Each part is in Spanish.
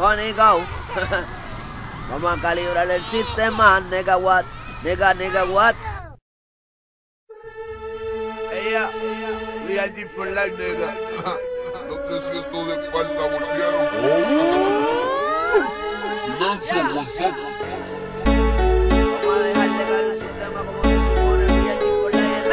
Connie Go. Vamos a calibrar el sistema, nigga what, nigga what. Ella, reality for life, nigga. Los 300 de falta volvieron. Silencio, bolsón. Vamos a dejarle caer el sistema como se supone, reality for life.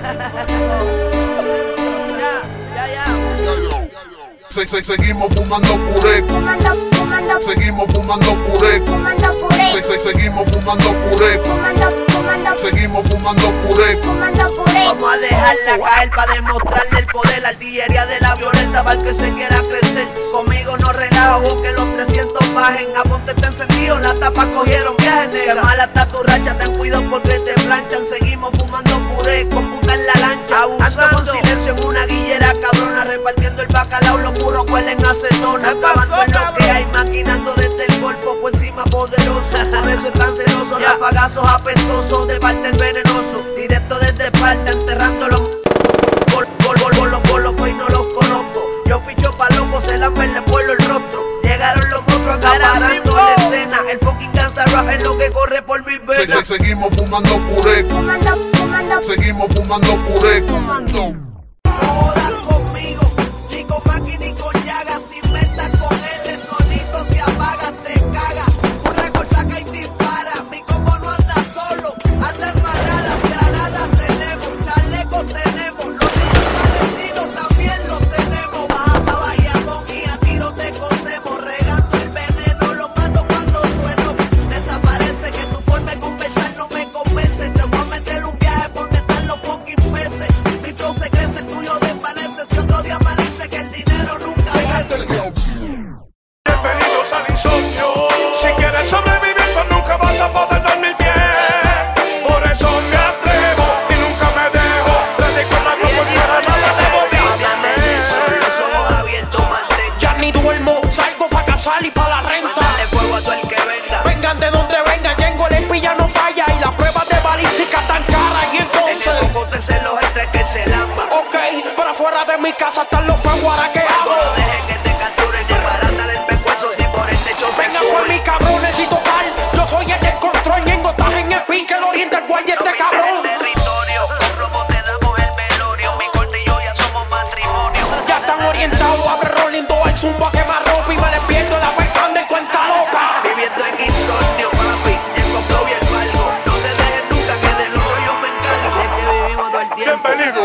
Seguimos fumando puré. Seguimos fumando puré. Seguimos fumando puré. Seguimos fumando puré. Vamos a dejarla caer para demostrarle el poder. La artillería de la violenta para el que se quiera crecer. Conmigo no relajo, que los 300 bajen. A ponte está encendido, las tapas cogieron viaje, nega. Que mala está tu racha, ten cuidado porque te planchan. Seguimos fumando puré, con puta en la lancha. Ando con silencio en una guillera cabrona, repartiendo el bacalao, los burros huelen acetona. Acabando en lo que hay, maquinando desde el golfo, por encima poderoso. Por eso están celosos, rafagazos apestosos, de parte el venenoso. Directo desde Esparta, enterrando los bolos, pues no los conozco. Yo picho pa' loco, se lamben el pueblo el rostro. Llegaron los monstruos acaparando la escena. El fucking gangsta rap es lo que corre por mis venas. Seguimos fumando puré. Seguimos fumando puré. No jodas conmigo, ni con Maki ni con Yaga. Si metas con él, solito te apagas, te cagas. Un récord saca y dispara. Mi combo no anda solo, anda en manada. Granadas tenemos, chalecos tenemos. Los chicos palestinos también los tenemos. Baja pa' Bayamón y a tiro te cosemos. Regando el veneno, lo mato cuando sueno. Desaparece que tu forma de conversar no me convence. Te voy a meter un viaje por donde están los fucking peces. Mi flow se crece, el tuyo desvanece. Si otro día amanece que el dinero nunca cese. Bienvenidos al insomnio. Si quieres sobrevivir, pues nunca vas a poder dormir bien. Por eso me atrevo y nunca me dejo. Predico la propuesta, nada debo Los ojos abiertos, mantén. Ya ni duermo, salgo pa' casar y pa' la renta. Mándale fuego a todo el que venga. Vengan de donde vengan, tengo el espilla no falla. Y las pruebas de balística tan caras. Y En entonces, el cocote se los entre que se lamba. ok, pero afuera de mi casa están los fuegos que Cuando hago. no dejes que te capturen, desbarátale el pescuezo si por el techo se Vengan por mi sube. cabrones y total. Yo soy el del control, Ñengo, estás en el pin que lo orienta el guardia este Domina cabrón. el territorio, un robo te damos el velorio. Mi corte y yo ya somos matrimonio. Ya están orientados, abre rolling, todo el zumbo a quemar ropa y me les pierdo la paisán de cuenta loca. Viviendo en insomnio, papi, llego flow y el palco. No te dejes nunca que del otro yo me encargo. Sé que vivimos todo el tiempo.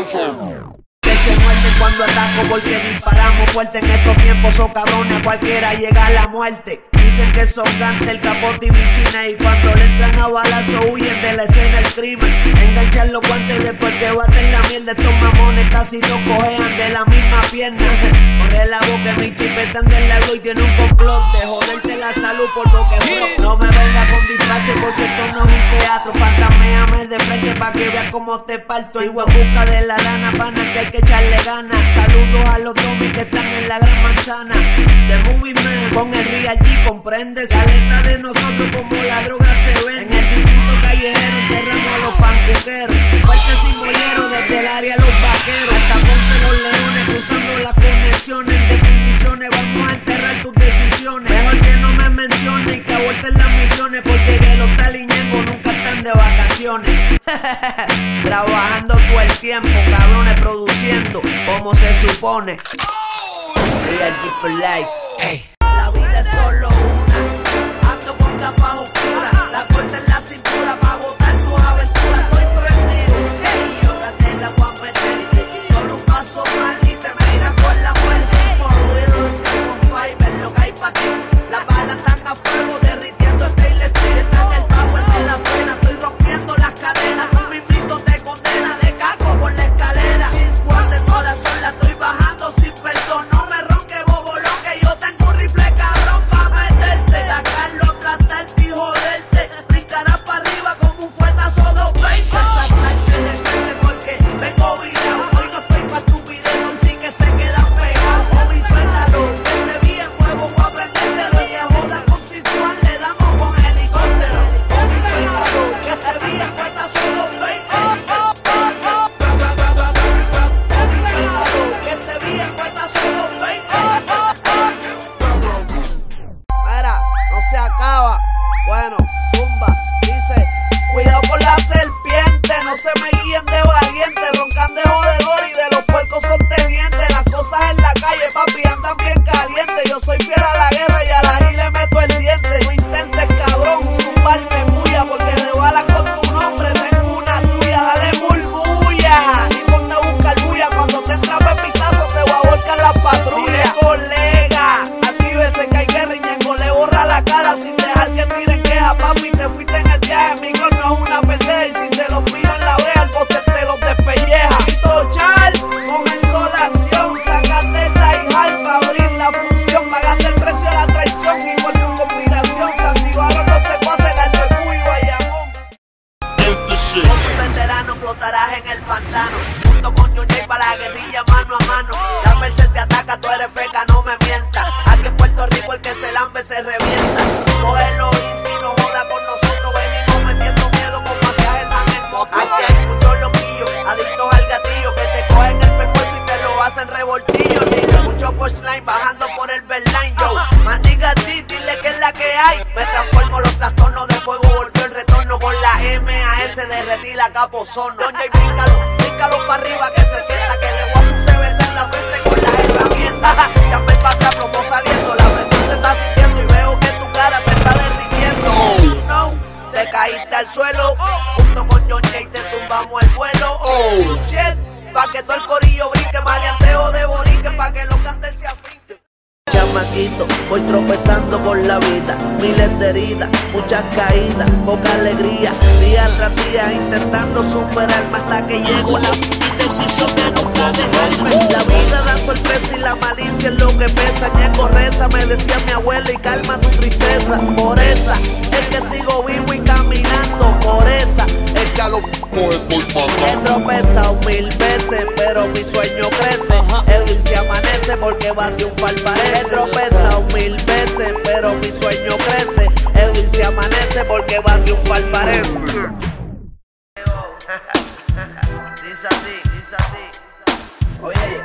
Que se muerden cuando ataco porque disparamos fuerte en estos tiempos. So cabrones, a cualquiera llega la muerte. Dicen que son gante, el capote y bikini. Y cuando le entran a balazo huyen de la escena el crimen. Enganchan los guantes después que baten la mierda. Estos mamones casi no cojean de la misma pierna. Corre la boca, me interpretan del largo y tiene un complot de joderte la salud por boquefro. No me venga con disfraces porque esto no es un teatro. Fantaméame de frente pa' que veas cómo te parto. Sigo en busca de la lana, pana, que hay que echarle ganas. Saludos a los domis que están en la gran manzana. The Movie Man con el Real G, comprendes. La letra de nosotros como la droga se vende. En el distrito callejero enterramos a los pancuqueros. Fuertes sin bolleros desde el área los vaqueros. Hasta Ponce los leones cruzando las conexiones. En definiciones vamos a enterrar tus decisiones. Mejor que no me menciones y que aborten las misiones. Porque que los taliñengos nunca están de vacaciones. Trabajando todo el tiempo, cabrones, produciendo como se supone. Real G for life. Ey. La vida es solo una. Ando con gafas oscuras. La corta en la cintura pa' botar tus aventuras. Estoy prendido. Hey, yo te la voy a meter. Solo un paso mal y te miras por la muerte. For real, estoy con fiber, lo que hay pa' ti. Las balas están a fuego, derritiendo stainless steel. Está en el power de la pena. Estoy rompiendo las cadenas. Un mismito te condena de caco por la escalera. Sin squad, el corazón la estoy bajando sin perdón. No me ronque, bobo, lo que yo tengo un rifle. se acaba. Bueno, zumba, dice, cuidado con la serpiente, no se me guíen de valiente, roncan de jodedor y de los puercos son tenientes. Las cosas en la calle, papi, andan bien calientes. Yo soy fiel a la guerra y a la G le meto el diente. No intentes, cabrón, zumbarme bulla, porque de balas con tu nombre tengo una trulla. Dale murmulla y ponte a buscar bulla. Cuando te entras pepitazo te voy a volcar las patrullas. Colega, actívese que hay guerra y Ñengo le borra la cara sin dejar que tiren queja. Papi, te fuiste en el viaje, mi gol no es una pendeja. Y si te los pido en la brea, el bote te los despelleja. Y Tochal, comenzó la acción. Sácate la hija para abrir la función. Pagaste el precio de la traición y por tu conspiración se activaron los secuaces, el Alto y Bayamón. Con tus veteranos flotarás en el pantano, junto con Ñoñay para la guerrilla mano a mano. La Merced te ataca, tú eres feca, no me mientas. Aquí en Puerto Rico el que se lambe se revienta. Cógelo y si no joda con nosotros, venimos metiendo miedo como hacía el man en moto. Aquí hay muchos loquillos, adictos al gatillo, que te cogen el pescuezo y te lo hacen revoltillo. Nigga, mucho punchline bajando por el Berline, yo. Más nigga, dile que es la que hay. Me transformo los trastornos de fuego, volvió el retorno con la MAS, derretí la capozono. Ñoñay, bríncalo para arriba que se sienta, que le voy a hacer un CBC en la frente con las herramientas. Ya me para atrás, plomo saliendo, la presión se está sintiendo y veo que tu cara se está derritiendo. No, te caíste al suelo, junto con Ñoñay te tumbamos el vuelo. Oh, shit, pa' que todo el corillo brinque, maleanteo de borique, pa' que los canters se afinquen. Chamaquito, voy tropezando con la vida, miles de heridas, muchas caídas, poca alegría, día tras día intentando superarme hasta que llego a la decisión de nunca dejarme. La vida da sorpresa y la malicia es lo que pesa. Ñengo reza, me decía mi abuela, y calma tu tristeza. Por esa es que sigo vivo y caminando, por esa es que a los he tropezado 1000 veces, pero mi sueño crece. Edwin se amanece porque va a triunfar, parece. He tropezado 1000 veces, pero mi sueño crece. Edwin se amanece porque va a triunfar, parece. Dice así. Oye,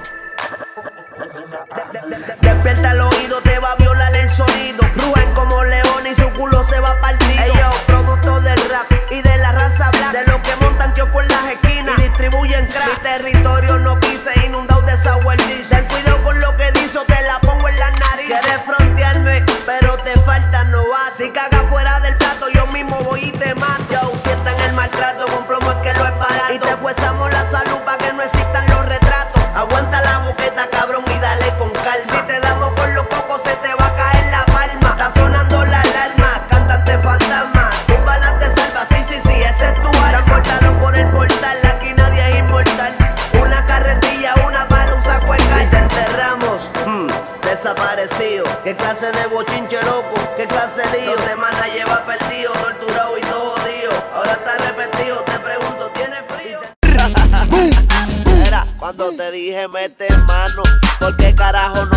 despierta el oído, te va a violar el sonido. Rugen como león y su culo se va partido. Ellos, producto del rap y de la raza black, de los que montan kioscos en las esquinas y distribuyen crack. Mi territorio no pise, inundado de sour dish. Ten cuidado con lo que dices, te la pongo en la nariz. Quieres frontearme, pero te falta no vas. Si cagas fuera del plato, yo mismo voy y te mato. Yo, sientan el maltrato, con plomo es que lo es barato. Y te huesamos la salud pa' que no existan los retratos. Aguanta la boqueta, cabrón, y dale con calma. Si te damos con los cocos, se te va a caer la palma. Está sonando la alarma, cántate fantasma. Tus balas te salvan, sí, ese es tu alma. Transportalo por el portal, aquí nadie es inmortal. Una carretilla, una bala, un saco de cal. Y te enterramos, desaparecido. ¿Qué clase de bochinche loco? ¿Qué clase de lío? 2 semanas lleva perdido, torturado y todo jodido. Ahora está arrepentido, te pregunto, ¿tienes frío? Era cuando te dije mete mano, ¿por qué carajo